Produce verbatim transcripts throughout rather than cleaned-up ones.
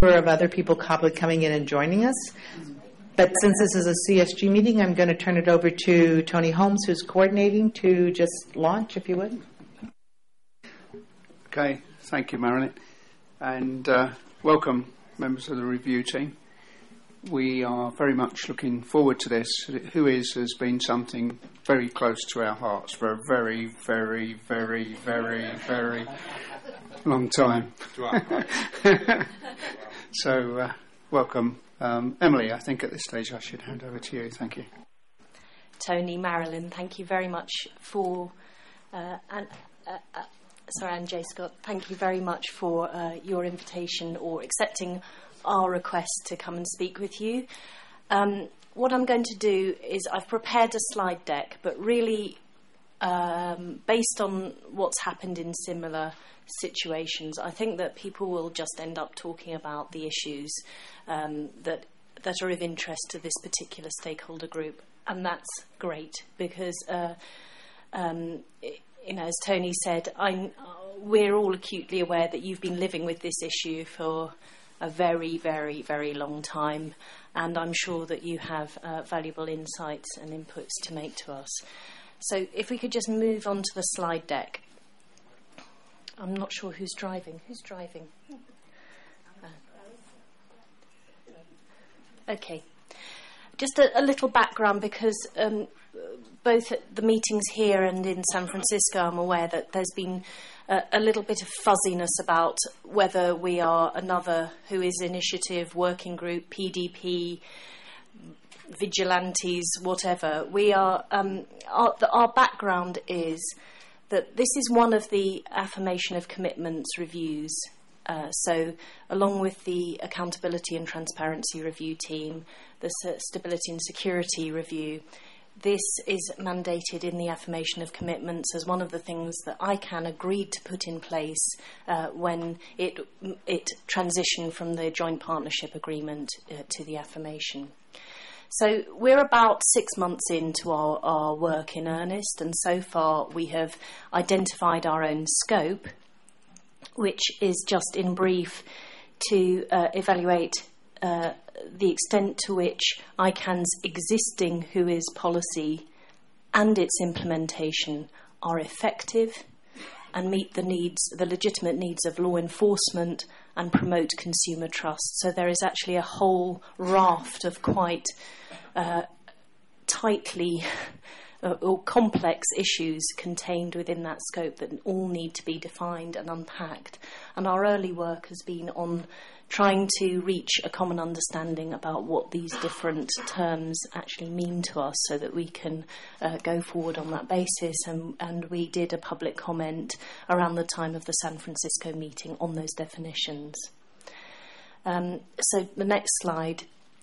of other people probably coming in and joining us. But since this is a C S G meeting, I'm going to turn it over to Tony Holmes, who's coordinating, to just launch, if you would. Okay, thank you, Marilyn. And uh, welcome, members of the review team. We are very much looking forward to this. Whois has been something very close to our hearts for a very, very, very, very, very long time. So, uh, welcome. Um, Emily, I think at this stage I should hand over to you. Thank you. Tony, Marilyn, thank you very much for... Uh, and, uh, uh, sorry, and J. Scott, thank you very much for uh, your invitation or accepting our request to come and speak with you. Um, what I'm going to do is I've prepared a slide deck, but really um, based on what's happened in similar situations, I think that people will just end up talking about the issues um, that that are of interest to this particular stakeholder group, and that's great because, uh, um, it, you know, as Tony said, I'm, we're all acutely aware that you've been living with this issue for a very, very, very long time, and I'm sure that you have uh, valuable insights and inputs to make to us. So if we could just move on to the slide deck. I'm not sure who's driving. Who's driving? Uh, okay. Just a, a little background, because um, both at the meetings here and in San Francisco, I'm aware that there's been a, a little bit of fuzziness about whether we are another Whois initiative, working group, P D P, vigilantes, whatever. We are. Um, our, the, our background is that this is one of the affirmation of commitments reviews. Uh, so along with the accountability and transparency review team, the stability and security review, this is mandated in the affirmation of commitments as one of the things that I CAN agreed to put in place uh, when it, it transitioned from the joint partnership agreement uh, to the affirmation. So we're about six months into our, our work in earnest, and so far we have identified our own scope, which is just in brief to uh, evaluate uh, the extent to which I CAN's existing Whois policy and its implementation are effective and meet the needs, the legitimate needs of law enforcement and promote consumer trust. So there is actually a whole raft of quite uh, tightly uh, or complex issues contained within that scope that all need to be defined and unpacked. And our early work has been on trying to reach a common understanding about what these different terms actually mean to us so that we can uh, go forward on that basis. And, and we did a public comment around the time of the San Francisco meeting on those definitions. Um, so the next slide.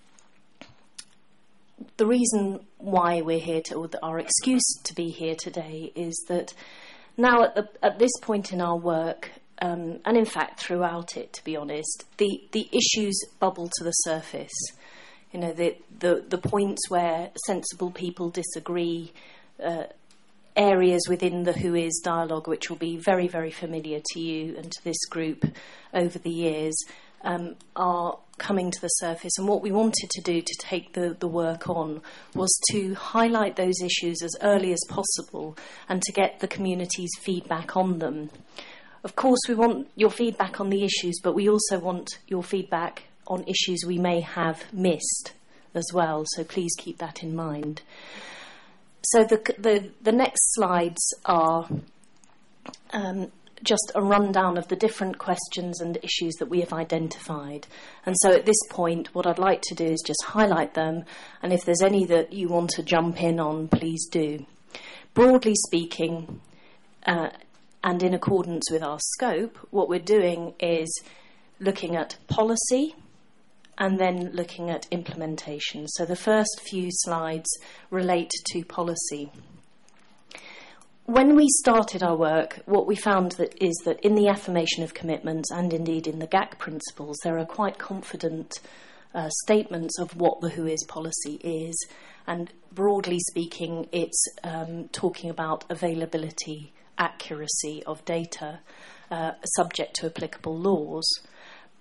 The reason why we're here, to, or our excuse to be here today, is that now at, the, at this point in our work, Um, and in fact throughout it, to be honest, the, the issues bubble to the surface. You know, the, the, the points where sensible people disagree, uh, areas within the Whois dialogue which will be very, very familiar to you and to this group over the years, um, are coming to the surface. And what we wanted to do to take the, the work on was to highlight those issues as early as possible and to get the community's feedback on them. Of course, we want your feedback on the issues, but we also want your feedback on issues we may have missed as well, so please keep that in mind. So the the, the next slides are um, just a rundown of the different questions and issues that we have identified. And so at this point, what I'd like to do is just highlight them, and if there's any that you want to jump in on, please do. Broadly speaking, uh, and in accordance with our scope, what we're doing is looking at policy and then looking at implementation. So the first few slides relate to policy. When we started our work, what we found that is that in the affirmation of commitments and indeed in the G A C principles, there are quite confident uh, statements of what the Whois policy is. And broadly speaking, it's um, talking about availability, accuracy of data, uh, subject to applicable laws.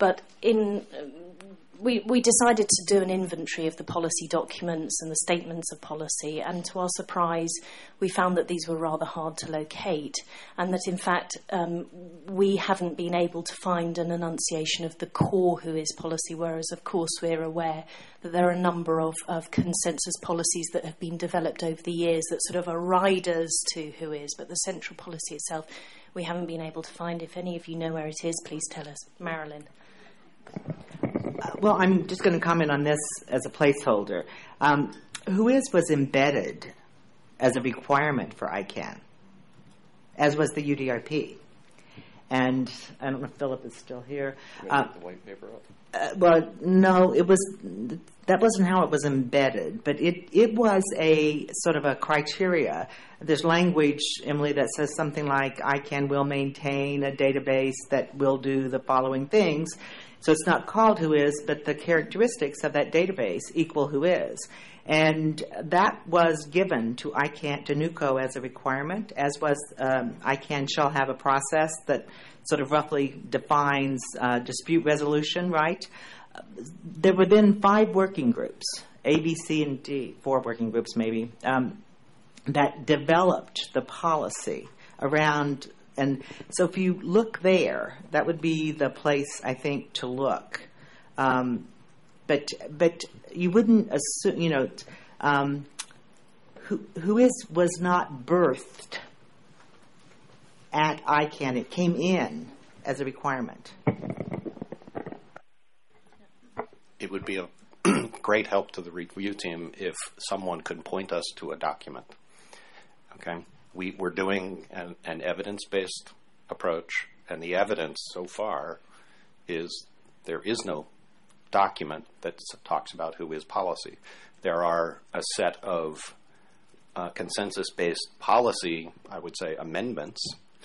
but in we, we decided to do an inventory of the policy documents and the statements of policy, and to our surprise, we found that these were rather hard to locate, and that in fact um, we haven't been able to find an enunciation of the core Who Is policy, whereas of course we're aware that there are a number of, of consensus policies that have been developed over the years that sort of are riders to Who Is, but the central policy itself we haven't been able to find. If any of you know where it is, please tell us. Marilyn. Uh, well, I'm just going to comment on this as a placeholder. Um, Who Is was embedded as a requirement for I CANN, as was the U D R P. And I don't know if Philip is still here. Uh, the white paper up? Uh, well, no, it was that wasn't how it was embedded, but it, it was a sort of a criteria. There's language, Emily, that says something like I CANN will maintain a database that will do the following things. So it's not called Who Is, but the characteristics of that database equal Who Is. And that was given to I CANN, to NUCO as a requirement, as was um, I CANN shall have a process that sort of roughly defines uh, dispute resolution, right? Uh, there were then five working groups, A, B, C, and D, four working groups maybe, um, that developed the policy around. And so if you look there, that would be the place, I think, to look. Um, but but you wouldn't assume, you know, um, who, who is was not birthed at I CANN. It came in as a requirement. It would be a great help to the review team if someone could point us to a document. Okay? We, we're doing an, an evidence-based approach, and the evidence so far is there is no document that talks about Who Is policy. There are a set of uh, consensus-based policy, I would say, amendments.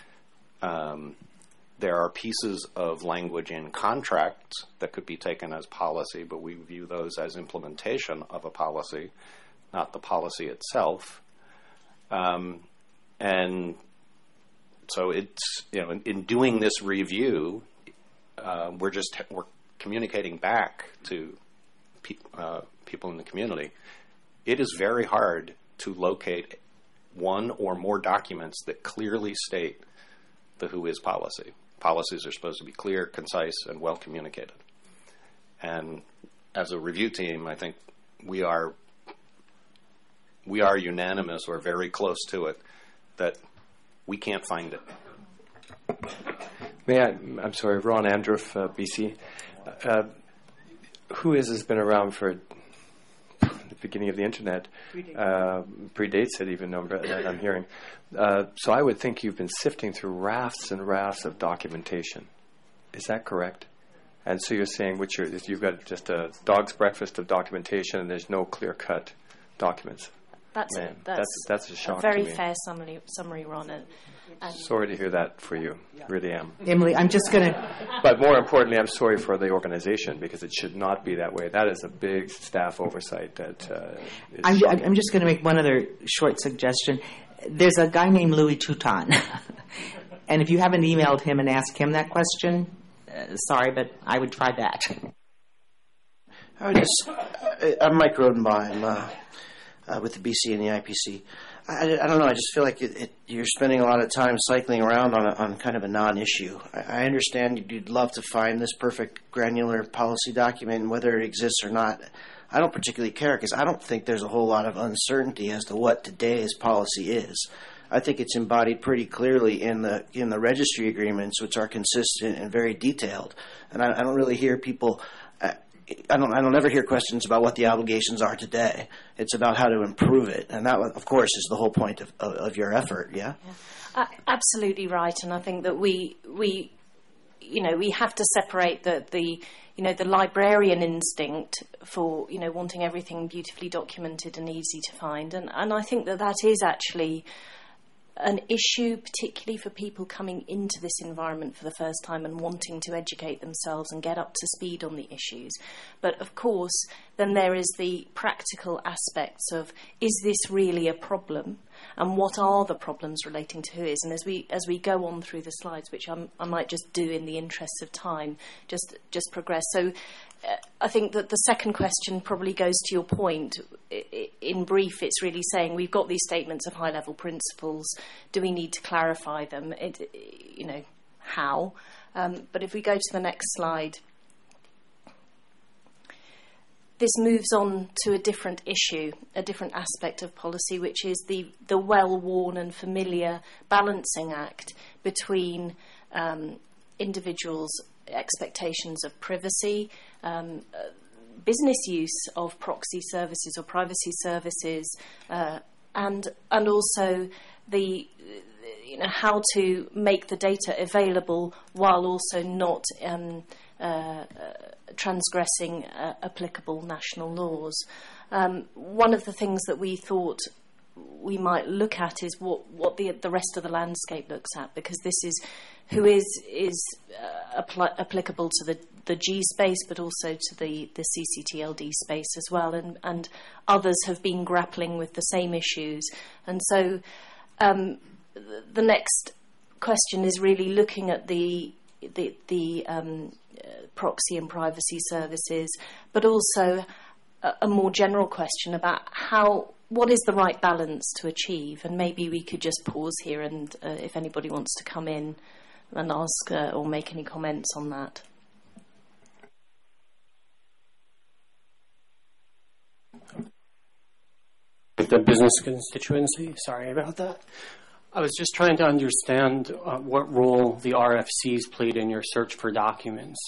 Um, there are pieces of language in contracts that could be taken as policy, but we view those as implementation of a policy, not the policy itself. Um, And so it's, you know, in, in doing this review, uh, we're just, we're communicating back to pe- uh, people in the community. It is very hard to locate one or more documents that clearly state the Who Is policy. Policies are supposed to be clear, concise, and well communicated. And as a review team, I think we are, we are unanimous or very close to it that we can't find it. May I, I'm sorry, Ron Andruff, uh, B C. Uh, Who Is has been around for the beginning of the internet. Predates, uh, predates it even, number that I'm hearing. Uh, so I would think you've been sifting through rafts and rafts of documentation. Is that correct? And so you're saying which you're, you've got just a dog's breakfast of documentation and there's no clear-cut documents. That's, Man, that's, that's, that's a shock a very to me. fair summary, summary Ron. And, and sorry to hear that for you. Really am. Emily, I'm just going to... But more importantly, I'm sorry for the organization because it should not be that way. That is a big staff oversight that uh, is I'm, shocking. I'm just going to make one other short suggestion. There's a guy named Louis Touton. And if you haven't emailed him and asked him that question, uh, sorry, but I would try that. I would just... I'm Mike Rodenbaugh. Uh, Uh, with the B C and the I P C. I, I don't know, I just feel like it, it, you're spending a lot of time cycling around on, a, on kind of a non-issue. I, I understand you'd love to find this perfect granular policy document, and whether it exists or not, I don't particularly care, because I don't think there's a whole lot of uncertainty as to what today's policy is. I think it's embodied pretty clearly in the in the registry agreements, which are consistent and very detailed. And I, I don't really hear people... Uh, I don't. I don't ever hear questions about what the obligations are today. It's about how to improve it, and that, of course, is the whole point of, of, of your effort. Yeah? yeah, uh, absolutely right. And I think that we we, you know, we have to separate the the you know the librarian instinct for you know wanting everything beautifully documented and easy to find, and and I think that that is actually an issue, particularly for people coming into this environment for the first time and wanting to educate themselves and get up to speed on the issues. But of course, then there is the practical aspects of, is this really a problem? and what are the problems relating to WHOIS. And as we as we go on through the slides, which I'm, I might just do in the interest of time, just just progress. So uh, I think that the second question probably goes to your point. I, I, in brief, it's really saying we've got these statements of high-level principles. Do we need to clarify them? It, you know, how? Um, but if we go to the next slide. This moves on to a different issue, a different aspect of policy, which is the, the well-worn and familiar balancing act between um, individuals' expectations of privacy, um, uh, business use of proxy services or privacy services, uh, and and also the you know how to make the data available while also not um, uh, transgressing uh, applicable national laws. Um, one of the things that we thought we might look at is what, what the the rest of the landscape looks at, because this is WHOIS is uh, apply, applicable to the, the G space, but also to the, the C C T L D space as well, and, and others have been grappling with the same issues. And so um, the next question is really looking at the the, the um, uh, proxy and privacy services, but also a, a more general question about how what is the right balance to achieve. And maybe we could just pause here, and uh, if anybody wants to come in and ask uh, or make any comments on that. The business constituency, sorry about that. I was just trying to understand uh, what role the R F Cs played in your search for documents.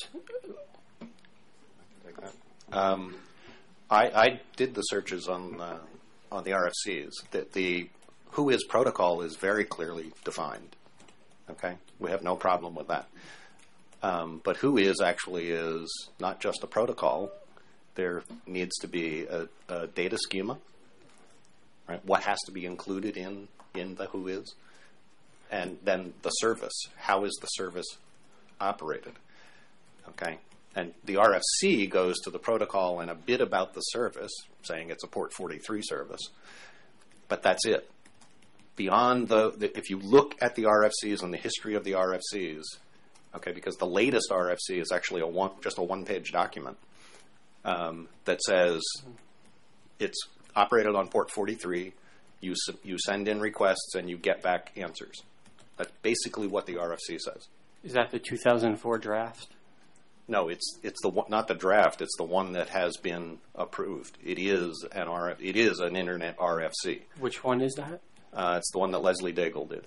Um, I, I did the searches on uh, on the R F Cs. The, the WHOIS protocol is very clearly defined. Okay, we have no problem with that. Um, but WHOIS actually is not just a protocol. There needs to be a, a data schema. Right? What has to be included in, in the WHOIS? And then the service. How is the service operated? Okay. And the R F C goes to the protocol and a bit about the service, saying it's a port forty-three service. But that's it. Beyond the, the if you look at the R F Cs and the history of the R F Cs, okay, because the latest R F C is actually a one, just a one-page document um, that says it's operated on port forty-three, you you send in requests and you get back answers. That's basically what the R F C says. Is that the two thousand four draft? No, it's it's the one, not the draft. It's the one that has been approved. It is an R F. It is an internet R F C. Which one is that? Uh, it's the one that Leslie Daigle did.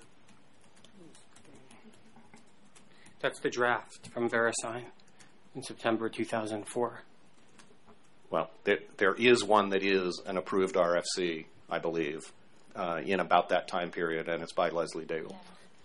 That's the draft from VeriSign in September two thousand four. Well, there, there is one that is an approved R F C, I believe, uh, in about that time period, and it's by Leslie Daigle.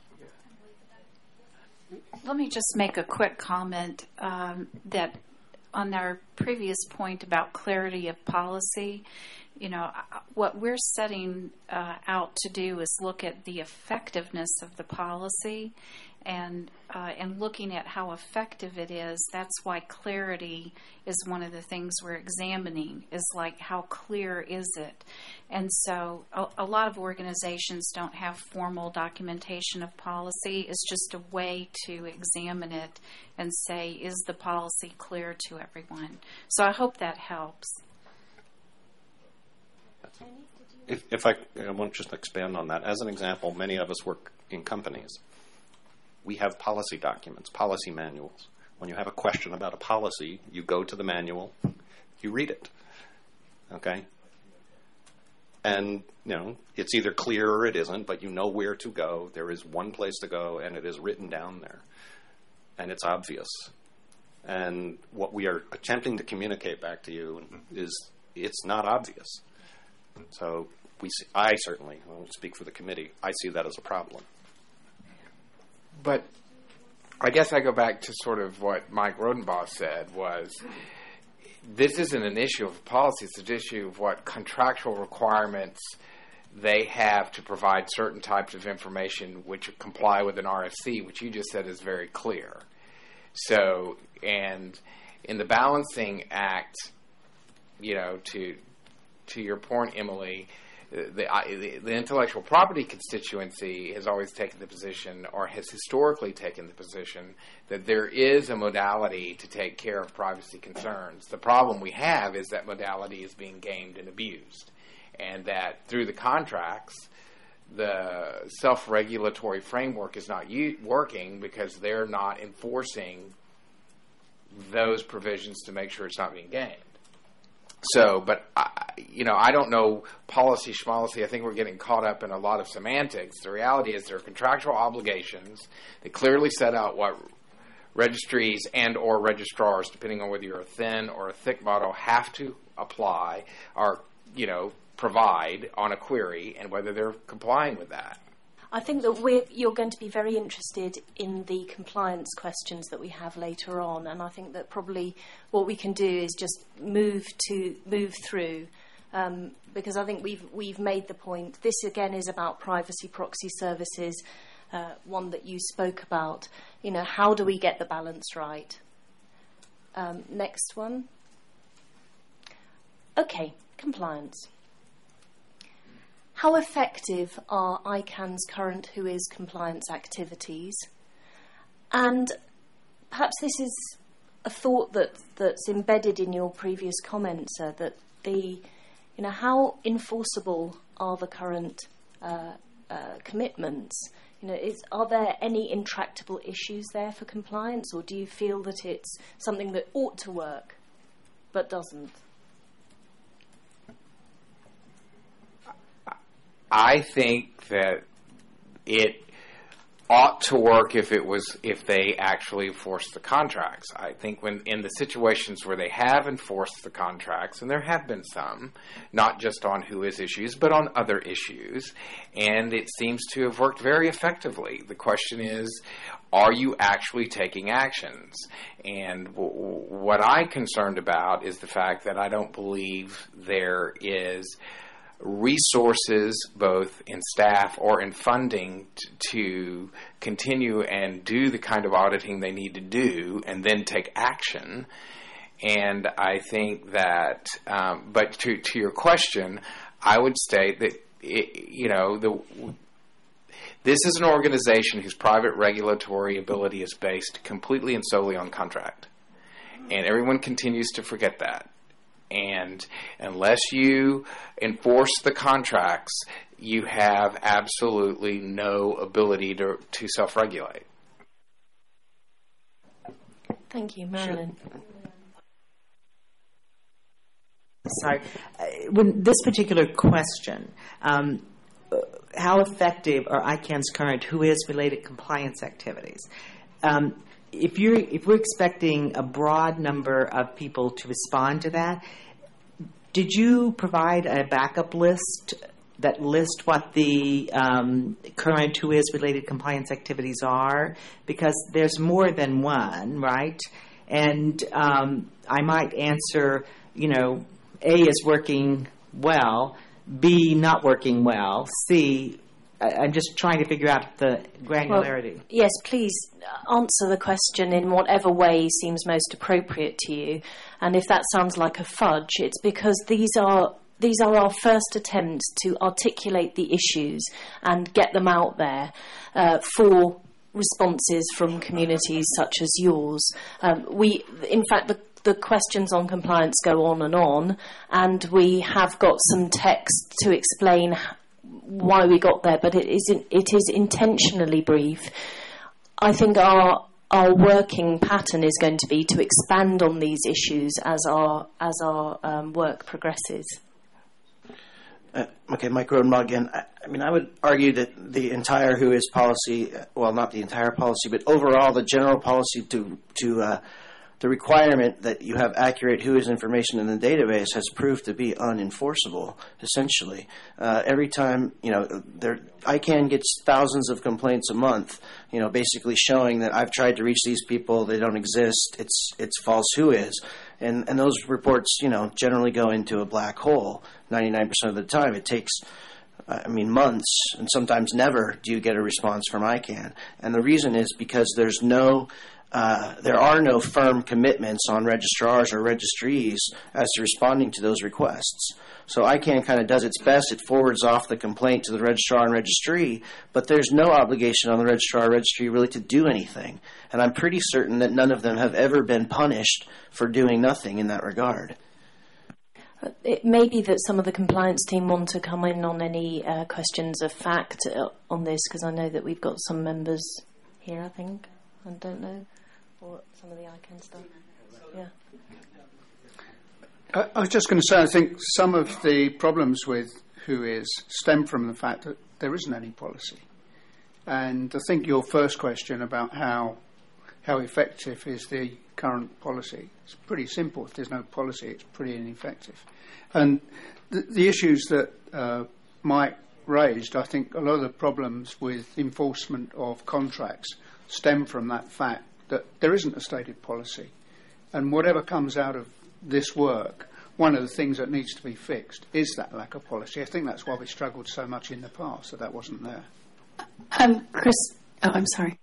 Let me just make a quick comment um, that on our previous point about clarity of policy, you know, what we're setting uh, out to do is look at the effectiveness of the policy, and uh, and looking at how effective it is. That's why clarity is one of the things we're examining, is like how clear is it. And so a, a lot of organizations don't have formal documentation of policy. It's just a way to examine it and say, is the policy clear to everyone? So I hope that helps. If, if I, I want to just expand on that. As an example, many of us work in companies. We have policy documents, policy manuals. When you have a question about a policy, you go to the manual, you read it. Okay? And, you know, it's either clear or it isn't, but you know where to go. There is one place to go, and it is written down there. And it's obvious. And what we are attempting to communicate back to you is it's not obvious. So we see, I certainly, I won't speak for the committee, I see that as a problem. But I guess I go back to sort of what Mike Rodenbaugh said was, this isn't an issue of policy, it's an issue of what contractual requirements they have to provide certain types of information which comply with an R F C, which you just said is very clear. So, and in the Balancing Act, you know, to to your point, Emily, the, the, the intellectual property constituency has always taken the position, or has historically taken the position, that there is a modality to take care of privacy concerns. The problem we have is that modality is being gamed and abused, and that through the contracts, the self-regulatory framework is not u- working because they're not enforcing those provisions to make sure it's not being gamed. So, but, I, you know, I don't know policy schmolicy. I think we're getting caught up in a lot of semantics. The reality is there are contractual obligations that clearly set out what registries and or registrars, depending on whether you're a thin or a thick model, have to apply or, you know, provide on a query, and whether they're complying with that. I think that we're, you're going to be very interested in the compliance questions that we have later on, and I think that probably what we can do is just move to move through, um, because I think we've we've made the point. This again is about privacy proxy services, uh, one that you spoke about. You know, how do we get the balance right? Um, next one. Okay, compliance. How effective are I CAN's current WHOIS compliance activities? And perhaps this is a thought that, that's embedded in your previous comments, uh, that the, you know, how enforceable are the current uh, uh, commitments? You know, is, are there any intractable issues there for compliance, or do you feel that it's something that ought to work but doesn't? I think that it ought to work if it was if they actually enforced the contracts. I think when in the situations where they have enforced the contracts, and there have been some, not just on WHOIS issues, but on other issues, and it seems to have worked very effectively. The question is, are you actually taking actions? And w- w- what I'm concerned about is the fact that I don't believe there is resources, both in staff or in funding, t- to continue and do the kind of auditing they need to do and then take action. And I think that, um, but to, to your question, I would state that, it, you know, the this is an organization whose private regulatory ability is based completely and solely on contract. And everyone continues to forget that. And unless you enforce the contracts, you have absolutely no ability to, to self-regulate. Thank you, Marilyn. Sure. Sorry. Uh, when this particular question, um, how effective are I CAN's current WHOIS related compliance activities? Um, If you're if we're expecting a broad number of people to respond to that, did you provide a backup list that lists what the um, current WHOIS related compliance activities are? Because there's more than one, right? And um, I might answer, you know, A is working well, B not working well, C. I'm just trying to figure out the granularity. Well, yes, please answer the question in whatever way seems most appropriate to you. And if that sounds like a fudge, it's because these are these are our first attempts to articulate the issues and get them out there uh, for responses from communities such as yours. Um, we, in fact, the The questions on compliance go on and on, and we have got some text to explain why we got there, but it is it is intentionally brief. I think our our working pattern is going to be to expand on these issues as our as our um, work progresses. Uh, okay, Mike Rodenbaugh again. I, I mean, I would argue that the entire WHOIS policy, well, not the entire policy, but overall the general policy to to uh, the requirement that you have accurate WHOIS information in the database has proved to be unenforceable, essentially. Uh, every time, you know, there, I CAN gets thousands of complaints a month, you know, basically showing that I've tried to reach these people, they don't exist, it's it's false WHOIS. And, and those reports, you know, generally go into a black hole ninety-nine percent of the time. It takes, I mean, months and sometimes never do you get a response from I CAN. And the reason is because there's no uh, there are no firm commitments on registrars or registries as to responding to those requests. So ICANN kind of does its best. It forwards off the complaint to the registrar and registry, but there's no obligation on the registrar or registry really to do anything. And I'm pretty certain that none of them have ever been punished for doing nothing in that regard. It may be that some of the compliance team want to come in on any uh, questions of fact uh, on this, because I know that we've got some members here, I think. I don't know. Or some of the ICANN stuff. Yeah. I, I was just going to say, I think some of the problems with WHOIS stem from the fact that there isn't any policy. And I think your first question about how how effective is the current policy, it's pretty simple. If there's no policy, it's pretty ineffective. And the, the issues that uh, Mike raised, I think a lot of the problems with enforcement of contracts stem from that fact that there isn't a stated policy. And whatever comes out of this work, one of the things that needs to be fixed is that lack of policy. I think that's why we struggled so much in the past, that that wasn't there. Um, Chris, oh, I'm sorry.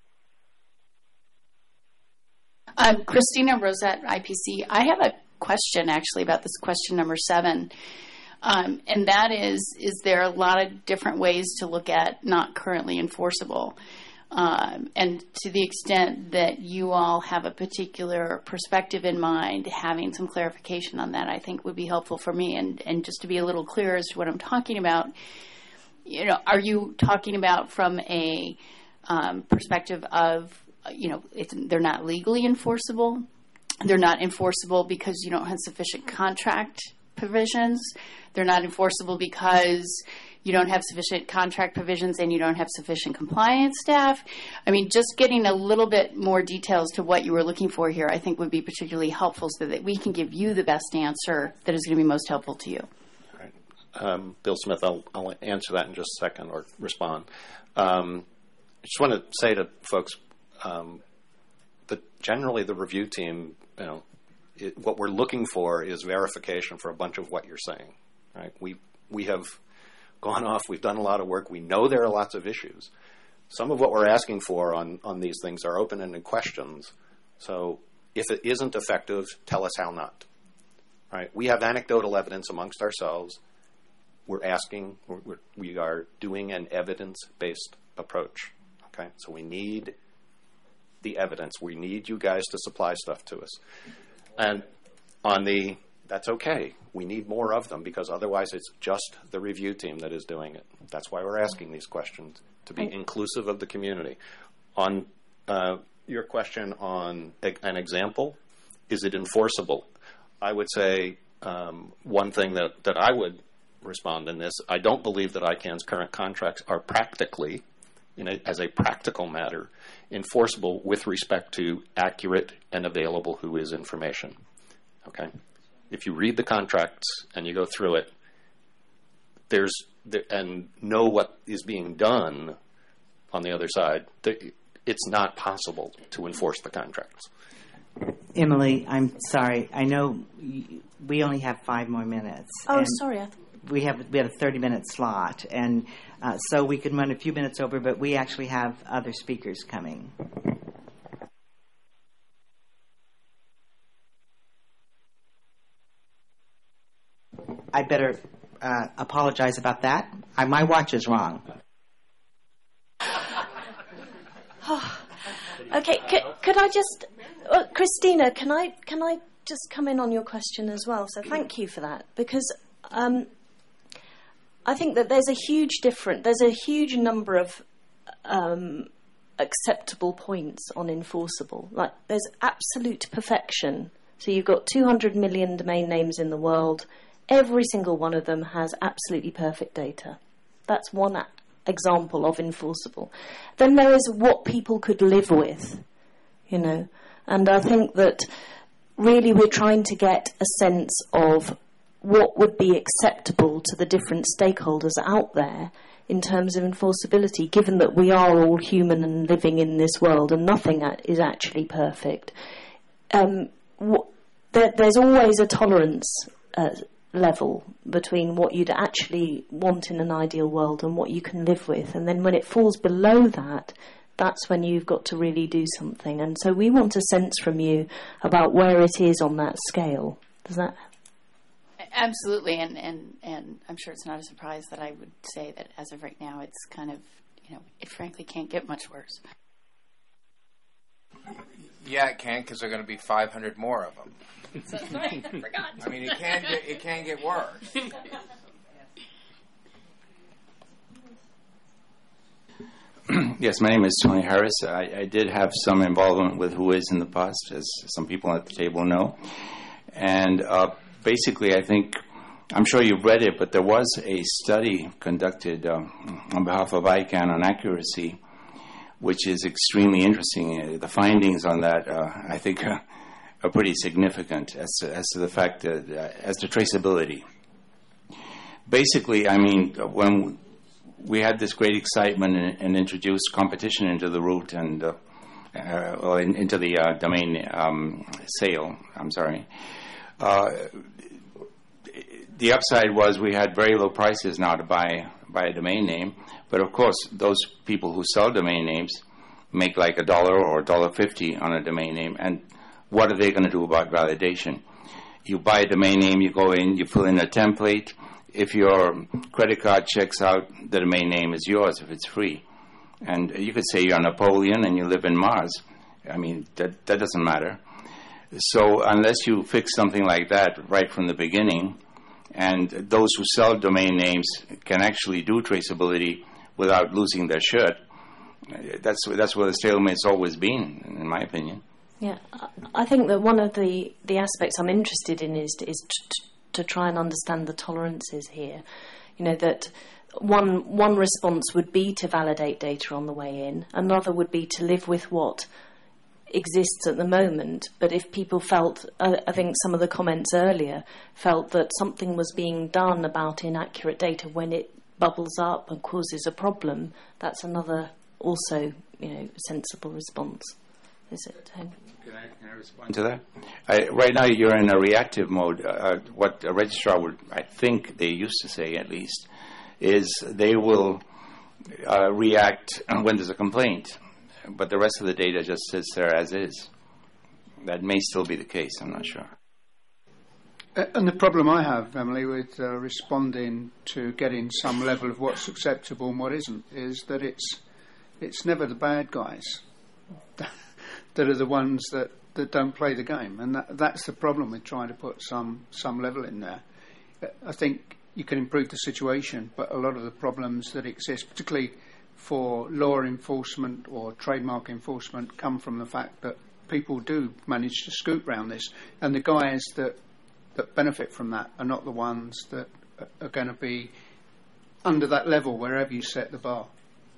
Um, Christina Rosette, I P C. I have a question, actually, about this question number seven. Um, and that is, is there a lot of different ways to look at not currently enforceable? Um, and to the extent that you all have a particular perspective in mind, having some clarification on that, I think would be helpful for me. And, and just to be a little clear as to what I'm talking about, you know, are you talking about from a um, perspective of, you know, it's, they're not legally enforceable? They're not enforceable because you don't have sufficient contract provisions? They're not enforceable because you don't have sufficient contract provisions and you don't have sufficient compliance staff? I mean, just getting a little bit more details to what you were looking for here, I think would be particularly helpful so that we can give you the best answer that is going to be most helpful to you. All right. Um, Bill Smith, I'll, I'll answer that in just a second or respond. Um, I just want to say to folks um, that generally the review team, you know, it, what we're looking for is verification for a bunch of what you're saying. Right? We we have gone off. We've done a lot of work. We know there are lots of issues. Some of what we're asking for on, on these things are open-ended questions. So if it isn't effective, tell us how not. Right? We have anecdotal evidence amongst ourselves. We're asking, we're, we are doing an evidence-based approach. Okay? So we need the evidence. We need you guys to supply stuff to us. And on the, that's okay. We need more of them because otherwise it's just the review team that is doing it. That's why we're asking these questions, to be inclusive of the community. On uh, your question on a, an example, is it enforceable? I would say um, one thing that, that I would respond in this, I don't believe that ICANN's current contracts are practically, in a, as a practical matter, enforceable with respect to accurate and available WHOIS information. Okay? If you read the contracts and you go through it, there's there, and know what is being done on the other side, there, it's not possible to enforce the contracts. Emily, I'm sorry. I know we only have five more minutes. Oh, sorry. I th- we have we have a thirty-minute slot, and uh, so we can run a few minutes over, but we actually have other speakers coming. I better uh, apologize about that. I, my watch is wrong. Oh, okay, could, could I just, uh, Christina? Can I can I just come in on your question as well? So thank you for that, because um, I think that there's a huge difference. There's a huge number of um, acceptable points on enforceable. Like there's absolute perfection. So you've got two hundred million domain names in the world. Every single one of them has absolutely perfect data. That's one a- example of enforceable. Then there is what people could live with, you know. And I think that really we're trying to get a sense of what would be acceptable to the different stakeholders out there in terms of enforceability, given that we are all human and living in this world and nothing is actually perfect. Um, wh- there, there's always a tolerance uh, level between what you'd actually want in an ideal world and what you can live with. And then when it falls below that, that's when you've got to really do something. And so we want a sense from you about where it is on that scale. Does that? Absolutely, and, and, and I'm sure it's not a surprise that I would say that as of right now, it's kind of, you know, it frankly can't get much worse. Yeah, it can, because there are going to be five hundred more of them. That's right, I forgot. I mean, it can get, it can get worse. Yes, my name is Tony Harris. I, I did have some involvement with Who Is in the past, as some people at the table know. And uh, basically, I think, I'm sure you've read it, but there was a study conducted uh, on behalf of I CANN on accuracy, which is extremely interesting. Uh, the findings on that, uh, I think, uh, are pretty significant as to, as to the fact that, uh, as to traceability. Basically, I mean, when we had this great excitement and, and introduced competition into the root and uh, uh, well, in, into the uh, domain um, sale. I'm sorry. Uh, the upside was we had very low prices now to buy buy a domain name, but of course those people who sell domain names make like a dollar or a dollar fifty on a domain name, and what are they going to do about validation? You buy a domain name, you go in, you fill in a template. If your credit card checks out, the domain name is yours if it's free. And you could say you're Napoleon and you live in Mars. I mean, that, that doesn't matter. So unless you fix something like that right from the beginning, and those who sell domain names can actually do traceability without losing their shirt, that's, that's where the stalemate's always been, in my opinion. Yeah, I think that one of the, the aspects I'm interested in is, is to, to try and understand the tolerances here. You know, that one one response would be to validate data on the way in, another would be to live with what exists at the moment. But if people felt, uh, I think some of the comments earlier, felt that something was being done about inaccurate data when it bubbles up and causes a problem, that's another also, you know, sensible response. Is it, Tony? Can I, can I respond to that? I, right now, you're in a reactive mode. Uh, what a registrar would, I think they used to say at least, is they will uh, react when there's a complaint, but the rest of the data just sits there as is. That may still be the case, I'm not sure. Uh, and the problem I have, Emily, with uh, responding to getting some level of what's acceptable and what isn't, is that it's it's never the bad guys that are the ones that, that don't play the game, and that, that's the problem with trying to put some some level in there. I think you can improve the situation, but a lot of the problems that exist, particularly for law enforcement or trademark enforcement, come from the fact that people do manage to scoot round this, and the guys that that benefit from that are not the ones that are going to be under that level wherever you set the bar.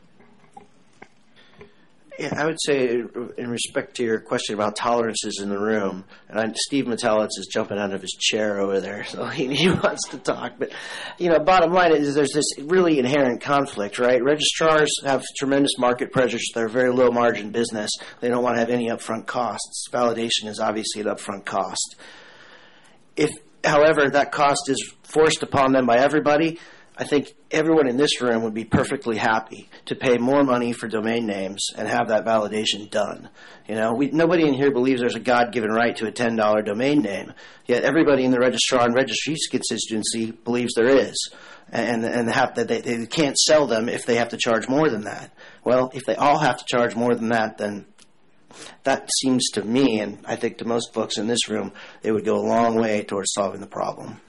Yeah, I would say, in respect to your question about tolerances in the room, and I, Steve Metellitz is jumping out of his chair over there, so he, he wants to talk. But, you know, bottom line is there's this really inherent conflict, right? Registrars have tremendous market pressures. They're a very low-margin business. They don't want to have any upfront costs. Validation is obviously an upfront cost. If, however, that cost is forced upon them by everybody, I think everyone in this room would be perfectly happy to pay more money for domain names and have that validation done. You know, we, nobody in here believes there's a God-given right to a ten dollar domain name, yet everybody in the registrar and registries constituency believes there is, and and have that they, they can't sell them if they have to charge more than that. Well, if they all have to charge more than that, then that seems to me, and I think to most folks in this room, it would go a long way towards solving the problem.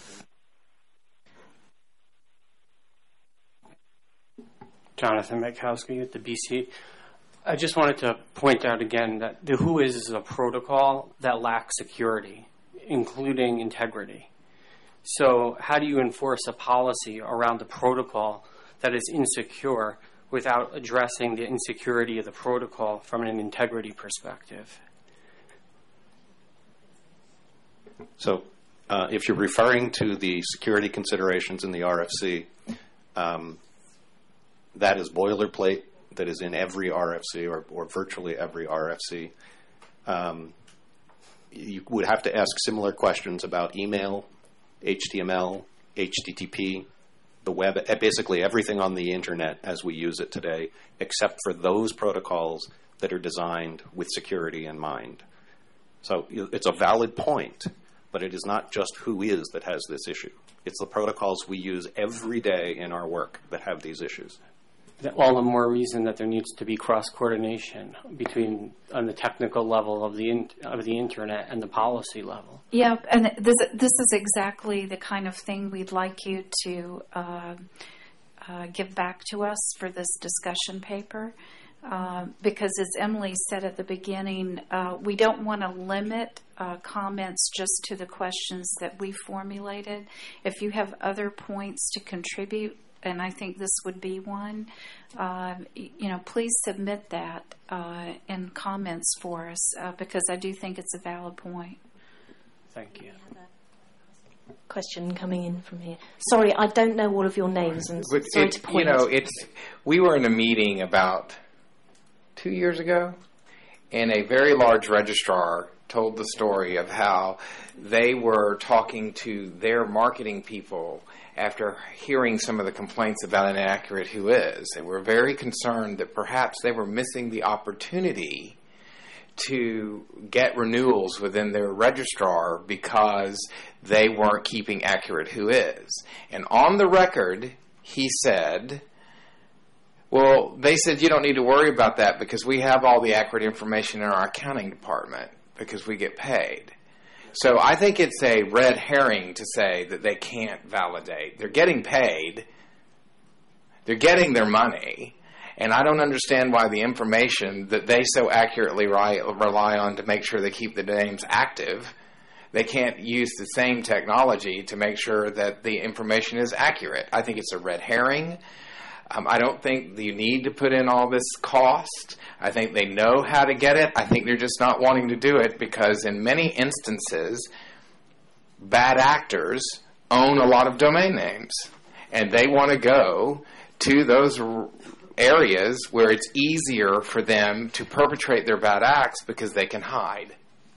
Jonathan Metkowski at the B C. I just wanted to point out again that the Who Is is a protocol that lacks security, including integrity. So how do you enforce a policy around a protocol that is insecure without addressing the insecurity of the protocol from an integrity perspective? So uh, if you're referring to the security considerations in the R F C, um, that is boilerplate that is in every R F C or, or virtually every R F C. Um, you would have to ask similar questions about email, H T M L, H T T P, the web, basically everything on the internet as we use it today, except for those protocols that are designed with security in mind. So it's a valid point, but it is not just WHOIS that has this issue. It's the protocols we use every day in our work that have these issues. All the more reason that there needs to be cross-coordination between, on the technical level of the in, of the internet and the policy level. Yeah, and this this is exactly the kind of thing we'd like you to uh, uh, give back to us for this discussion paper. Uh, because as Emily said at the beginning, uh, we don't want to limit uh, comments just to the questions that we formulated. If you have other points to contribute, and I think this would be one, uh, you know, please submit that uh, in comments for us, uh, because I do think it's a valid point. Thank you. Question coming in from here. Sorry, I don't know all of your names, and but sorry it, to point. You know, it's we were in a meeting about two years ago, and a very large registrar told the story of how they were talking to their marketing people after hearing some of the complaints about an inaccurate WHOIS. They were very concerned that perhaps they were missing the opportunity to get renewals within their registrar because they weren't keeping accurate WHOIS. And on the record, he said, well, they said, you don't need to worry about that because we have all the accurate information in our accounting department because we get paid. So I think it's a red herring to say that they can't validate. They're getting paid. They're getting their money. And I don't understand why the information that they so accurately rely, rely on to make sure they keep the names active, they can't use the same technology to make sure that the information is accurate. I think it's a red herring. Um, I don't think you need to put in all this cost. I think they know how to get it. I think they're just not wanting to do it because in many instances, bad actors own a lot of domain names. And they want to go to those r- areas where it's easier for them to perpetrate their bad acts because they can hide.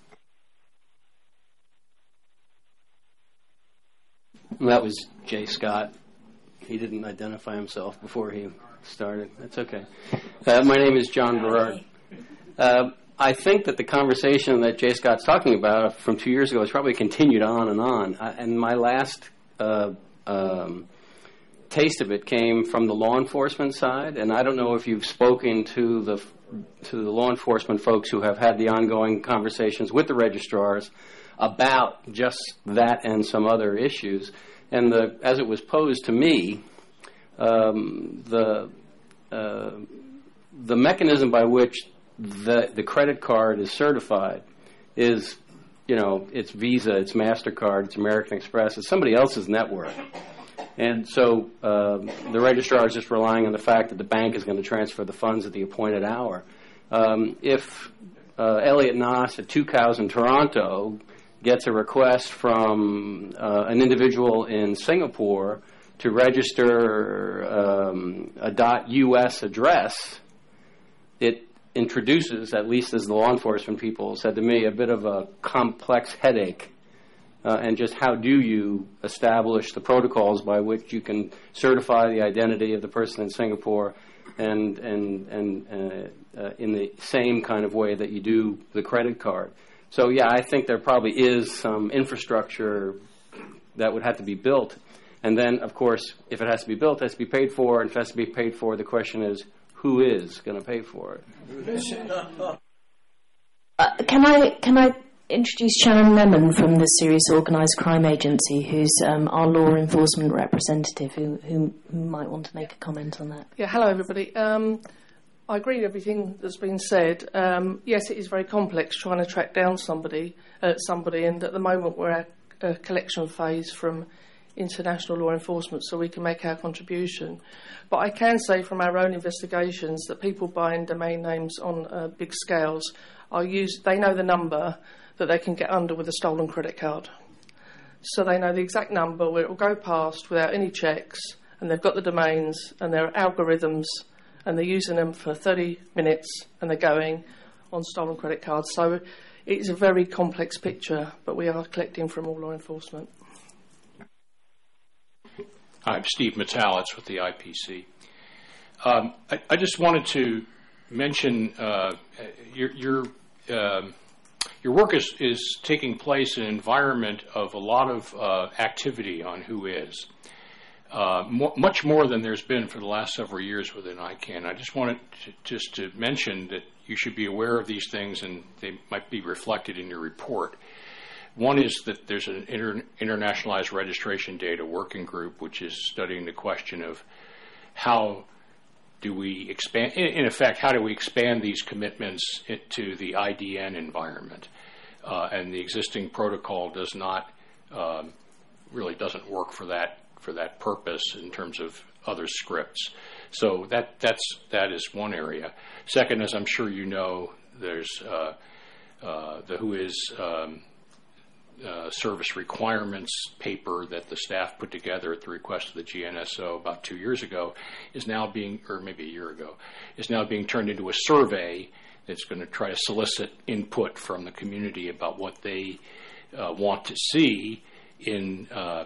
That was Jay Scott. He didn't identify himself before he started. That's okay. Uh, my name is John Berard. Uh, I think that the conversation that Jay Scott's talking about from two years ago has probably continued on and on. I, and my last uh, um, taste of it came from the law enforcement side. And I don't know if you've spoken to the to the law enforcement folks who have had the ongoing conversations with the registrars about just that and some other issues. And the, as it was posed to me, um, the uh, the mechanism by which the the credit card is certified is, you know, it's Visa, it's MasterCard, it's American Express, it's somebody else's network. And so uh, the registrar is just relying on the fact that the bank is going to transfer the funds at the appointed hour. Um, if uh, Elliot Noss at Two Cows in Toronto gets a request from uh, an individual in Singapore to register um, a .us address, it introduces, at least as the law enforcement people said to me, a bit of a complex headache. Uh, and just how do you establish the protocols by which you can certify the identity of the person in Singapore and, and, and uh, uh, in the same kind of way that you do the credit card? So, yeah, I think there probably is some infrastructure that would have to be built. And then, of course, if it has to be built, it has to be paid for. And if it has to be paid for, the question is, who is going to pay for it? Uh, can I can I introduce Sharon Lemon from the Serious Organised Crime Agency, who's um, our law enforcement representative, who, who who might want to make a comment on that? Yeah, hello, everybody. Um, I agree with everything that's been said. Um, yes, it is very complex trying to track down somebody, uh, somebody, and at the moment we're at a collection phase from international law enforcement so we can make our contribution. But I can say from our own investigations that people buying domain names on uh, big scales are used, they know the number that they can get under with a stolen credit card. So they know the exact number where it will go past without any checks, and they've got the domains and their algorithms, and they're using them for thirty minutes, and they're going on stolen credit cards. So it's a very complex picture, but we are collecting from all law enforcement. I'm Steve Metalitz with the I P C. Um, I, I just wanted to mention uh, your your, um, your work is, is taking place in an environment of a lot of uh, activity on Who Is, uh, mo- much more than there's been for the last several years within I CAN. I just wanted to, just to mention that you should be aware of these things, and they might be reflected in your report. One is that there's an inter- internationalized registration data working group, which is studying the question of how do we expand, in effect, how do we expand these commitments into the I D N environment? Uh, and the existing protocol does not, um, really doesn't work for that for that purpose in terms of other scripts. So that that's that is one area. Second, as I'm sure you know, there's uh, uh, the Who Is um, Uh, service requirements paper that the staff put together at the request of the G N S O about two years ago is now being, or maybe a year ago, is now being turned into a survey that's going to try to solicit input from the community about what they uh, want to see in uh,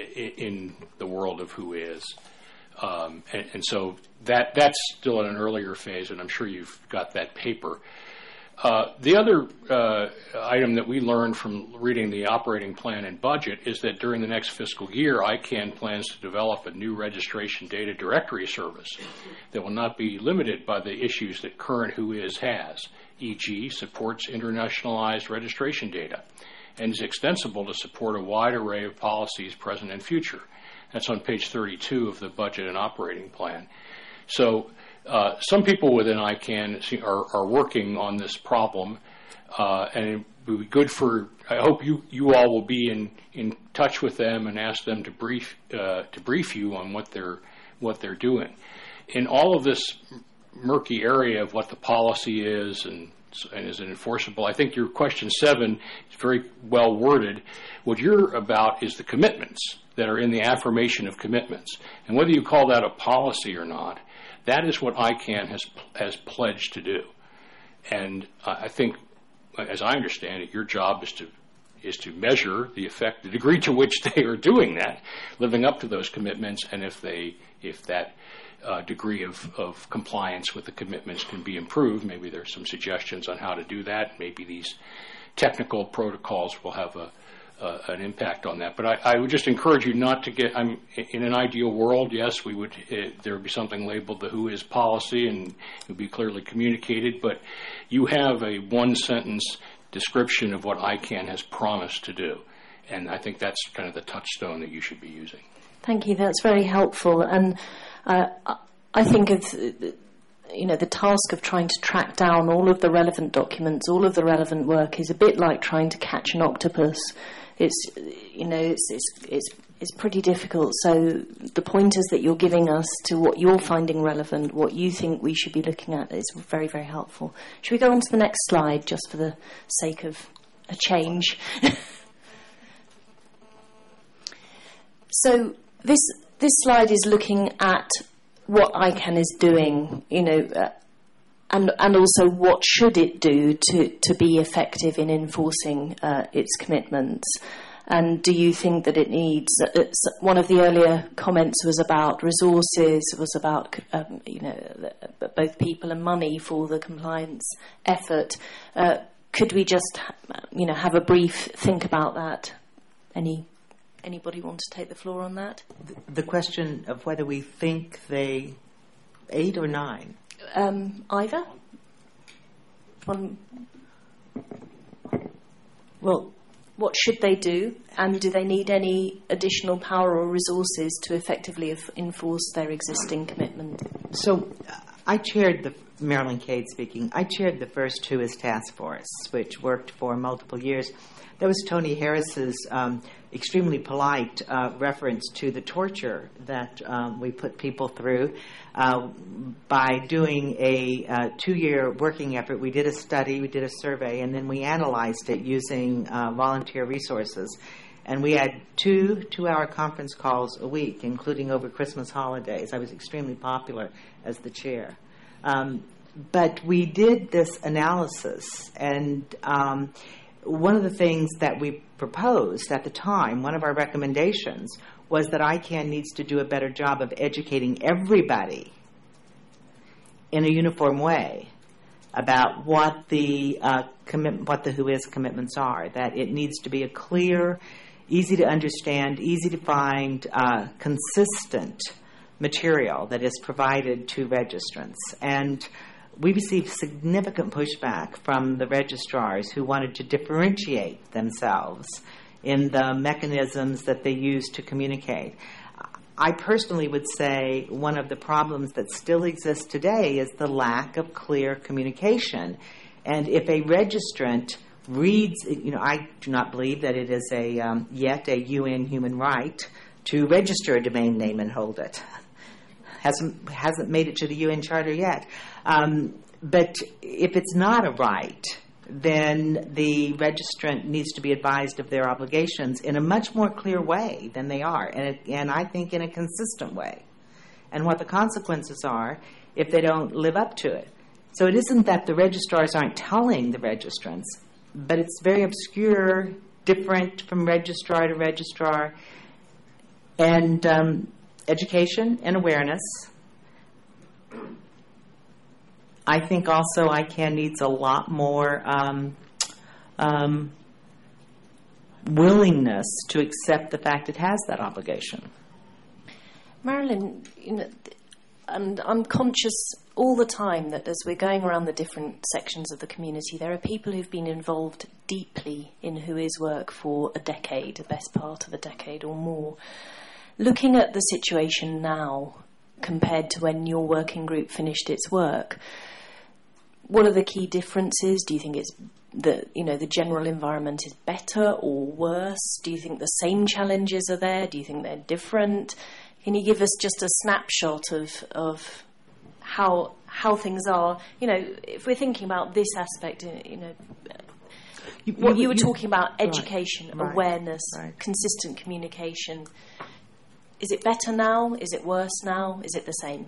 in the world of Who Is. Um, and, and so that that's still in an earlier phase, and I'm sure you've got that paper. Uh, the other uh, item that we learned from reading the operating plan and budget is that during the next fiscal year, I CAN plans to develop a new registration data directory service that will not be limited by the issues that current Who Is has, for example supports internationalized registration data, and is extensible to support a wide array of policies present and future. That's on page thirty-two of the budget and operating plan. So Uh, some people within I CAN are, are working on this problem, uh, and it would be good for. I hope you, you all will be in, in touch with them and ask them to brief uh, to brief you on what they're what they're doing. In all of this murky area of what the policy is and and is it enforceable, I think your question seven is very well worded. What you're about is the commitments that are in the affirmation of commitments, and whether you call that a policy or not. That is what I CAN has has pledged to do, and uh, I think, as I understand it, your job is to is to measure the effect, the degree to which they are doing that, living up to those commitments, and if they if that uh, degree of, of compliance with the commitments can be improved. Maybe there's some suggestions on how to do that. Maybe these technical protocols will have a Uh, an impact on that. But I, I would just encourage you not to get, I'm in an ideal world, yes, we would, uh, there would be something labeled the Who Is policy and it would be clearly communicated, but you have a one sentence description of what I CAN has promised to do. And I think that's kind of the touchstone that you should be using. Thank you, that's very helpful. And uh, I think of, you know, the task of trying to track down all of the relevant documents, all of the relevant work is a bit like trying to catch an octopus. It's, you know, it's, it's it's it's pretty difficult. So the pointers that you're giving us to what you're finding relevant, what you think we should be looking at, is very, very helpful. Should we go on to the next slide, just for the sake of a change? So this this slide is looking at what I CAN is doing, you know, uh, and and also what should it do to, to be effective in enforcing uh, its commitments. And do you think that it needs, uh, one of the earlier comments was about resources, was about, um, you know, both people and money for the compliance effort. Uh, could we just, you know, have a brief think about that? Any Anybody want to take the floor on that? The question of whether we think they, eight or nine? Um, either? One. Well, what should they do, and do they need any additional power or resources to effectively f- enforce their existing commitment? So, uh, I chaired the, Marilyn Cade speaking, I chaired the first Who Is task force, which worked for multiple years. That was Tony Harris's um, extremely polite uh, reference to the torture that um, we put people through uh, by doing a uh, two-year working effort. We did a study, we did a survey, and then we analyzed it using uh, volunteer resources. And we had two two-hour conference calls a week, including over Christmas holidays. I was extremely popular as the chair. Um, but we did this analysis, and um, one of the things that we proposed at the time, one of our recommendations, was that I CAN needs to do a better job of educating everybody in a uniform way about what the uh, commit, what the WHOIS commitments are. That it needs to be a clear, easy to understand, easy to find, uh, consistent material that is provided to registrants. And we received significant pushback from the registrars who wanted to differentiate themselves in the mechanisms that they use to communicate. I personally would say one of the problems that still exists today is the lack of clear communication. And if a registrant reads, you know, I do not believe that it is a um, yet a U N human right to register a domain name and hold it. Hasn't hasn't made it to the U N Charter yet. Um, but if it's not a right, then the registrant needs to be advised of their obligations in a much more clear way than they are, and, it, and I think in a consistent way, and what the consequences are if they don't live up to it. So it isn't that the registrars aren't telling the registrants, but it's very obscure, different from registrar to registrar, and um, education and awareness. I think also I CAN needs a lot more um, um, willingness to accept the fact it has that obligation. Marilyn, you know, and I'm conscious all the time that as we're going around the different sections of the community, there are people who've been involved deeply in WHOIS work for a decade, the best part of a decade or more. Looking at the situation now compared to when your working group finished its work, what are the key differences? Do you think it's the, you know, the general environment is better or worse? Do you think the same challenges are there? Do you think they're different? Can you give us just a snapshot of of how how things are? You know, if we're thinking about this aspect, you know, you, what you, you were you, talking about, education, right, awareness, right. consistent communication. Is it better now? Is it worse now? Is it the same?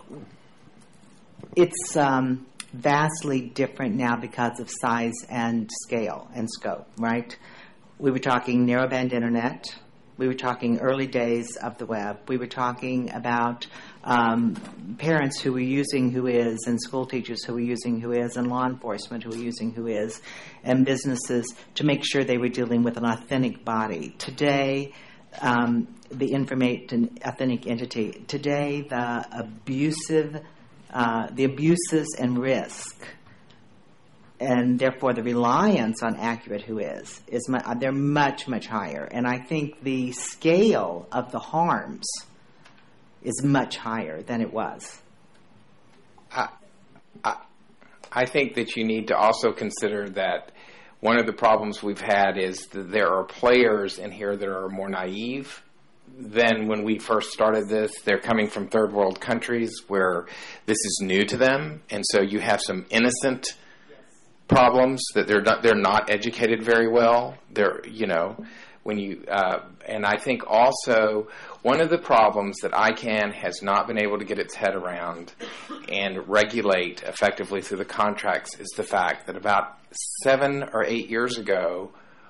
It's um, vastly different now because of size and scale and scope, right? We were talking narrowband internet. We were talking early days of the web. We were talking about um, parents who were using WHOIS and school teachers who were using WHOIS and law enforcement who were using WHOIS and businesses to make sure they were dealing with an authentic body. Today, um, the informate an authentic entity. Today, the abusive, uh, the abuses and risk, and therefore the reliance on accurate WHOIS is mu- they're much much higher. And I think the scale of the harms is much higher than it was. I, I, I think that you need to also consider that one of the problems we've had is that there are players in here that are more naive than when we first started this. They're coming from third world countries where this is new to them, and so you have some innocent problems that they're not, they're not educated very well. They're, you know, when you uh, and I think also one of the problems that I CAN has not been able to get its head around and regulate effectively through the contracts is the fact that about seven or eight years ago,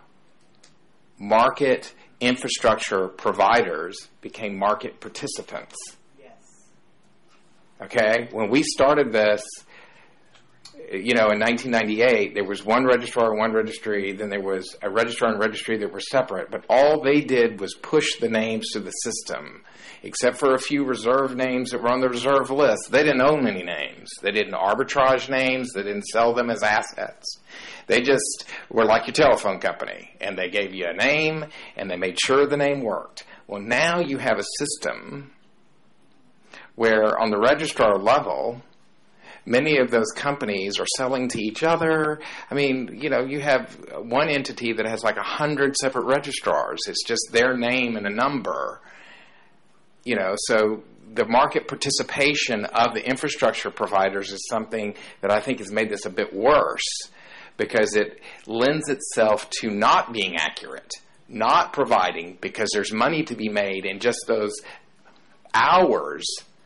market infrastructure providers became market participants. Yes. Okay? When we started this, you know, in nineteen ninety-eight, there was one registrar and one registry, then there was a registrar and registry that were separate, but all they did was push the names to the system, except for a few reserve names that were on the reserve list. They didn't own many names. They didn't arbitrage names. They didn't sell them as assets. They just were like your telephone company, and they gave you a name, and they made sure the name worked. Well, now you have a system where on the registrar level, many of those companies are selling to each other. I mean, you know, you have one entity that has like a hundred separate registrars. It's just their name and a number. You know, so the market participation of the infrastructure providers is something that I think has made this a bit worse because it lends itself to not being accurate, not providing, because there's money to be made in just those hours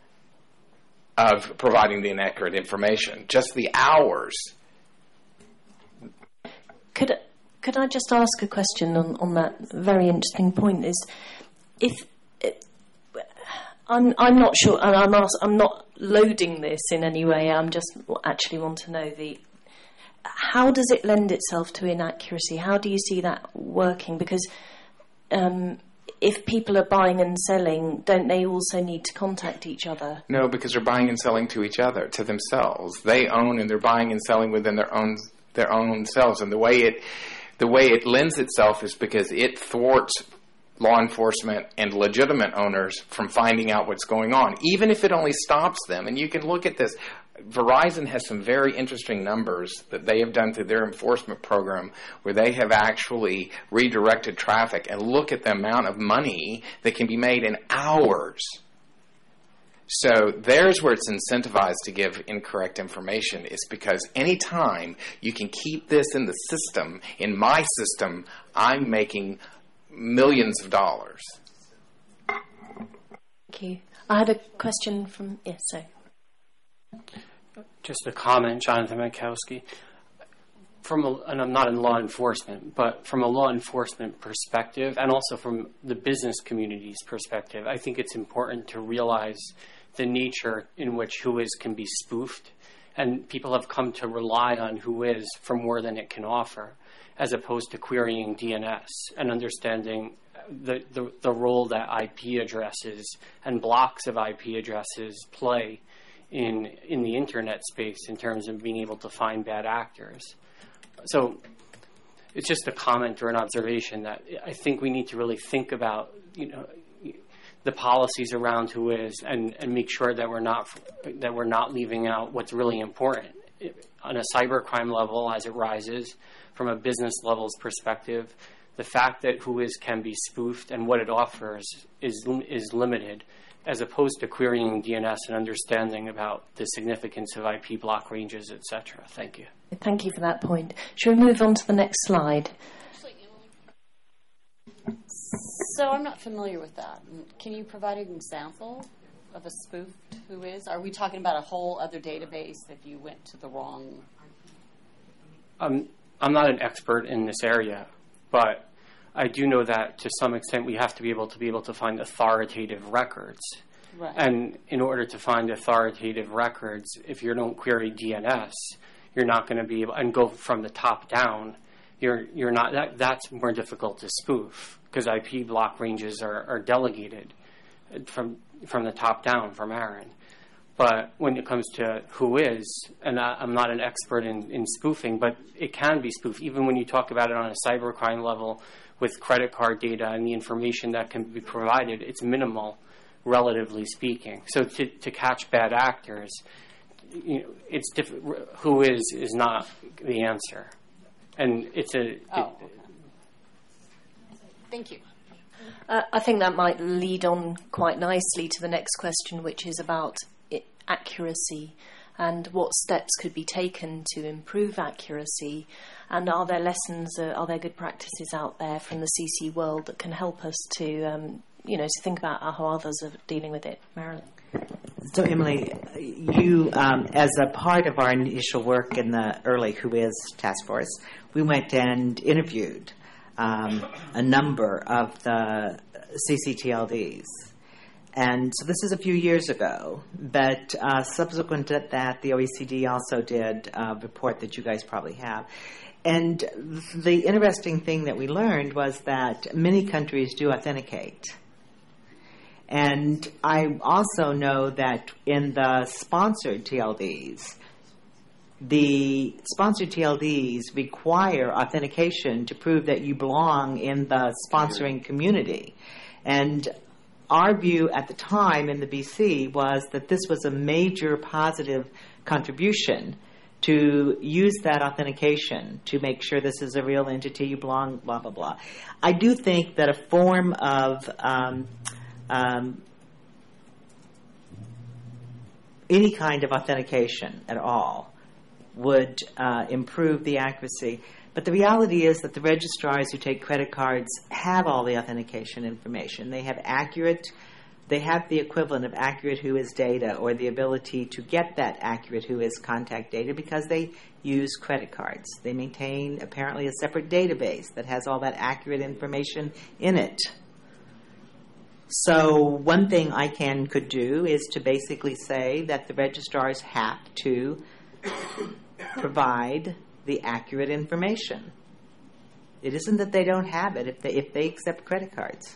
of providing the inaccurate information, just the hours. Could Could I just ask a question on, on that very interesting point? Is if it, I'm I'm not sure, and I'm ask, I'm not loading this in any way. I'm just actually want to know the how does it lend itself to inaccuracy? How do you see that working? Because um, if people are buying and selling, don't they also need to contact each other? No, because they're buying and selling to each other, to themselves. They own and they're buying and selling within their own their own selves. And the way it the way it lends itself is because it thwarts law enforcement and legitimate owners from finding out what's going on, even if it only stops them. And you can look at this. Verizon has some very interesting numbers that they have done through their enforcement program where they have actually redirected traffic, and look at the amount of money that can be made in hours. So there's where it's incentivized to give incorrect information, is because any time you can keep this in the system, in my system, I'm making millions of dollars. Thank you. I had a question from, yes, sorry. Just a comment, Jonathan Minkowski. From a, and I'm not in law enforcement, but from a law enforcement perspective, and also from the business community's perspective, I think it's important to realize the nature in which Whois can be spoofed, and people have come to rely on Whois for more than it can offer, as opposed to querying D N S and understanding the, the, the role that I P addresses and blocks of I P addresses play in in the internet space in terms of being able to find bad actors. So it's just a comment or an observation that I think we need to really think about, you know, the policies around Whois and, and make sure that we're not that we're not leaving out what's really important. On a cybercrime level, as it rises, from a business level's perspective, the fact that Whois can be spoofed and what it offers is is limited, as opposed to querying D N S and understanding about the significance of I P block ranges, et cetera. Thank you. Thank you for that point. Shall we move on to the next slide? So I'm not familiar with that. Can you provide an example of a spoofed Whois? Are we talking about a whole other database that you went to the wrong? Um, I'm not an expert in this area, but I do know that to some extent we have to be able to be able to find authoritative records. Right. And in order to find authoritative records, if you don't query D N S, you're not going to be able, and go from the top down, you're you're not, that, that's more difficult to spoof, because I P block ranges are, are delegated from from the top down from Aaron. But when it comes to Whois, and I, I'm not an expert in, in spoofing, but it can be spoofed, even when you talk about it on a cybercrime level with credit card data and the information that can be provided, it's minimal, relatively speaking. So to, to catch bad actors, you know, it's diff- Whois is not the answer. And it's a... Oh, it, okay. Thank you. Uh, I think that might lead on quite nicely to the next question, which is about it, accuracy and what steps could be taken to improve accuracy. And are there lessons, uh, are there good practices out there from the C C world that can help us to, um, you know, to think about how others are dealing with it? Marilyn? So, Emily, you, um, as a part of our initial work in the early Whois task force, we went and interviewed um, a number of the C C T L Ds. And so this is a few years ago, but uh, subsequent to that, the O E C D also did a report that you guys probably have. And the interesting thing that we learned was that many countries do authenticate. And I also know that in the sponsored T L Ds, the sponsored T L Ds require authentication to prove that you belong in the sponsoring community. And our view at the time in the B C was that this was a major positive contribution to use that authentication to make sure this is a real entity, you belong, blah, blah, blah. I do think that a form of um, um, any kind of authentication at all would uh, improve the accuracy. But the reality is that the registrars who take credit cards have all the authentication information. They have accurate they have the equivalent of accurate WHOIS data or the ability to get that accurate WHOIS contact data because they use credit cards. They maintain apparently a separate database that has all that accurate information in it. So one thing I C A N could do is to basically say that the registrars have to provide the accurate information. It isn't that they don't have it if they, if they accept credit cards.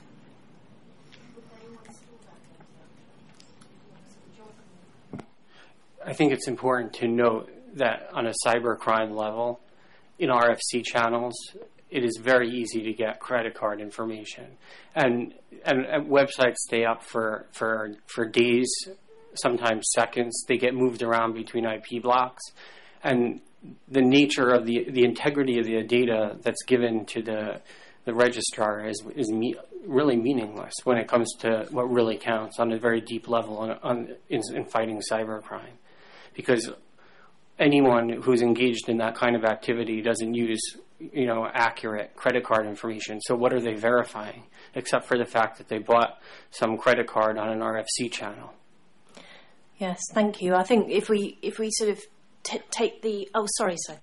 I think it's important to note that on a cybercrime level, in R F C channels, it is very easy to get credit card information. And, and, and websites stay up for, for, for days, sometimes seconds. They get moved around between I P blocks. And the nature of the, the integrity of the data that's given to the, the registrar is, is me, really meaningless when it comes to what really counts on a very deep level on, on, in, in fighting cybercrime. Because anyone who's engaged in that kind of activity doesn't use, you know, accurate credit card information. So what are they verifying, except for the fact that they bought some credit card on an R F C channel? Yes, thank you. I think if we if we sort of t- take the oh, sorry, sir.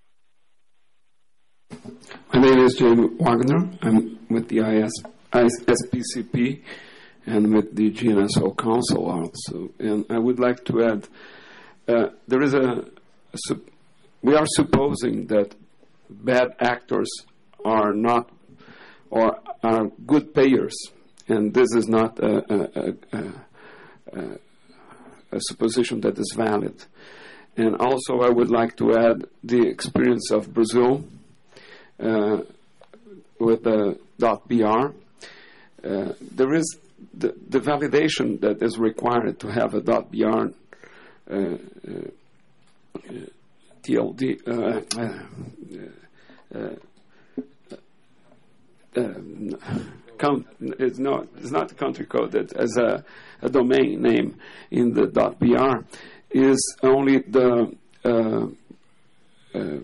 My name is Jim Wagner. I'm with the I S P C P and with the G N S O Council also. And I would like to add. Uh, there is a, a sup- we are supposing that bad actors are not or are good payers, and this is not a, a, a, a, a supposition that is valid. And also I would like to add the experience of Brazil uh, with the .br. Uh, there is the, the validation that is required to have a .br Uh, uh, T L D uh, uh, uh, uh, count, it's not it's not a country code that as a, a domain name in the .br is only the uh, uh,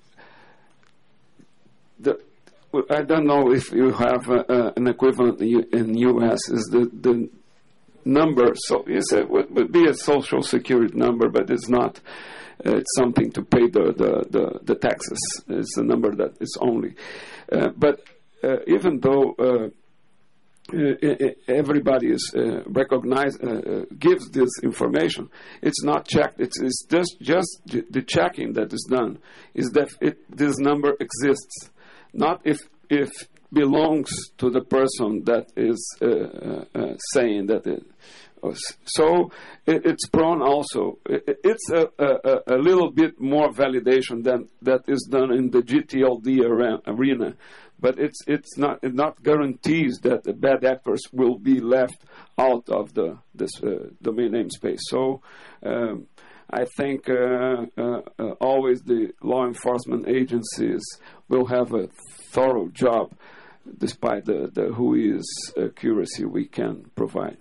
the I don't know if you have uh, uh, an equivalent in U S is the the number, so yes, it would, would be a social security number, but it's not. Uh, it's something to pay the, the, the, the taxes. It's a number that is only. Uh, but uh, even though uh, uh, everybody is uh, recognize uh, gives this information, it's not checked. It's, it's just just the checking that is done is that it, this number exists, not if if. belongs to the person that is uh, uh, saying that it. So it, it's prone also. It, it's a, a, a little bit more validation than that is done in the G T L D arena, but it's it's not it not guarantees that the bad actors will be left out of the this uh, domain name space. So um, I think uh, uh, uh, always the law enforcement agencies will have a thorough job, despite the, the WHOIS accuracy we can provide.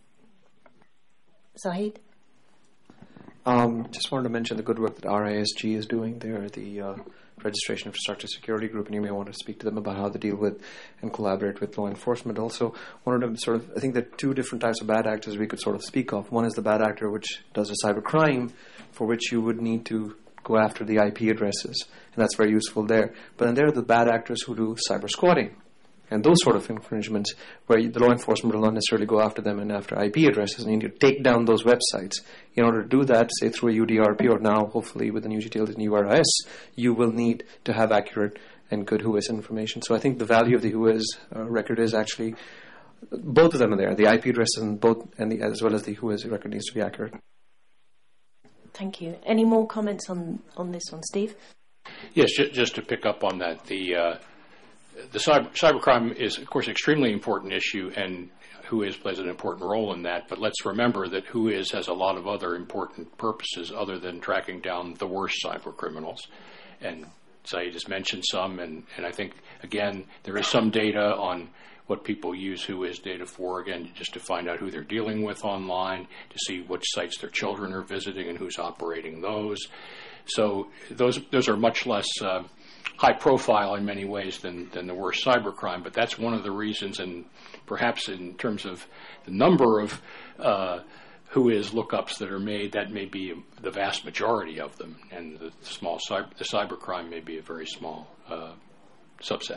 Zahid? Um, just wanted to mention the good work that R I S G is doing. They're the uh, Registration Infrastructure Security Group, and you may want to speak to them about how they deal with and collaborate with law enforcement. Also, wanted to sort of, I think there are two different types of bad actors we could sort of speak of. One is the bad actor which does a cyber crime for which you would need to go after the I P addresses, and that's very useful there. But then there are the bad actors who do cyber squatting and those sort of infringements where you, the law enforcement will not necessarily go after them and after I P addresses, and you need to take down those websites. In order to do that, say through a U D R P or now hopefully with the new G T L D and U R I S, you will need to have accurate and good WHOIS information. So I think the value of the WHOIS uh, record is actually, both of them are there, the I P addresses and both, and the, as well as the WHOIS record needs to be accurate. Thank you. Any more comments on, on this one, Steve? Yes, ju- just to pick up on that, the uh, the cyber, cybercrime is, of course, an extremely important issue, and WHOIS plays an important role in that. But let's remember that WHOIS has a lot of other important purposes other than tracking down the worst cyber criminals. And Saeed just mentioned some, and, and I think, again, there is some data on what people use WHOIS data for, again, just to find out who they're dealing with online, to see which sites their children are visiting and who's operating those. So those those are much less uh, high profile in many ways than, than the worst cybercrime, but that's one of the reasons, and perhaps in terms of the number of uh, who is lookups that are made, that may be the vast majority of them, and the small cyber, the cybercrime may be a very small uh, subset.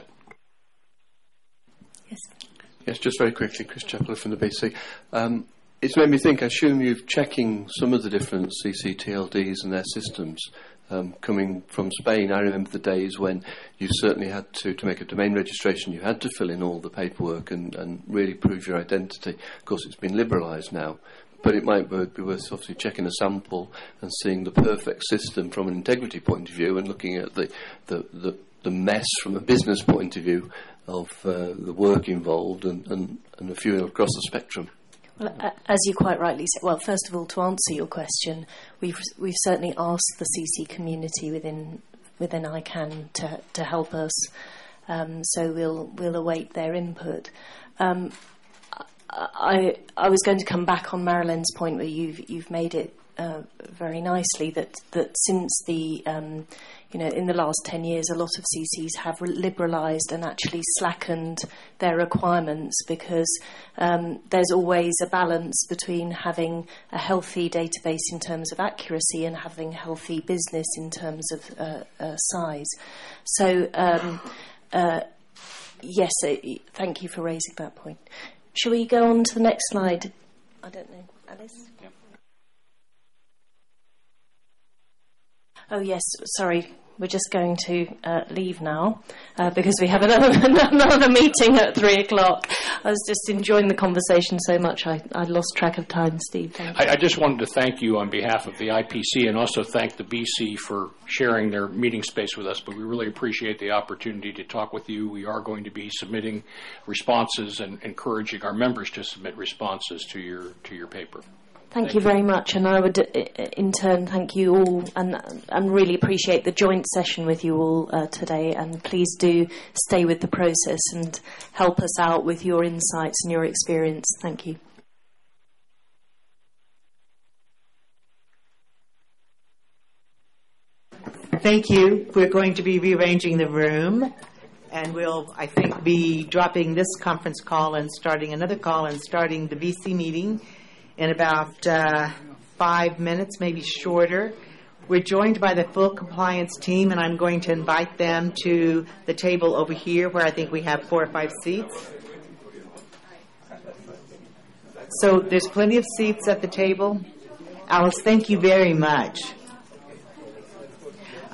Yes. Yes, just very quickly, Chris Chappell from the B C. Um, it's made me think, I assume you're checking some of the different C C T L Ds and their systems um, coming from Spain. I remember the days when you certainly had to, to make a domain registration, you had to fill in all the paperwork and, and really prove your identity. Of course, it's been liberalised now, but it might be worth obviously checking a sample and seeing the perfect system from an integrity point of view and looking at the, the, the, the mess from a business point of view of uh, the work involved and, and, and a few across the spectrum. Well, uh, as you quite rightly said, well, first of all, to answer your question, we've we've certainly asked the C C community within within I CANN to to help us. Um, so we'll we'll await their input. Um, I I was going to come back on Marilyn's point where you've you've made it uh, very nicely that that since the um, you know, in the last ten years, a lot of C Cs have liberalised and actually slackened their requirements because um, there's always a balance between having a healthy database in terms of accuracy and having healthy business in terms of uh, uh, size. So, um, uh, yes, uh, thank you for raising that point. Shall we go on to the next slide? I don't know. Alice? Yeah. Oh, yes, sorry. We're just going to uh, leave now uh, because we have another, another meeting at three o'clock. I was just enjoying the conversation so much I, I lost track of time, Steve. Thank you. I, I just wanted to thank you on behalf of the I P C and also thank the B C for sharing their meeting space with us, but we really appreciate the opportunity to talk with you. We are going to be submitting responses and encouraging our members to submit responses to your to your paper. Thank, thank you very much, and I would, in turn, thank you all, and and really appreciate the joint session with you all uh, today. And please do stay with the process and help us out with your insights and your experience. Thank you. Thank you. We're going to be rearranging the room, and we'll, I think, be dropping this conference call and starting another call and starting the B C meeting in about uh, five minutes, maybe shorter. We're joined by the full compliance team, and I'm going to invite them to the table over here where I think we have four or five seats. So there's plenty of seats at the table. Alice, thank you very much.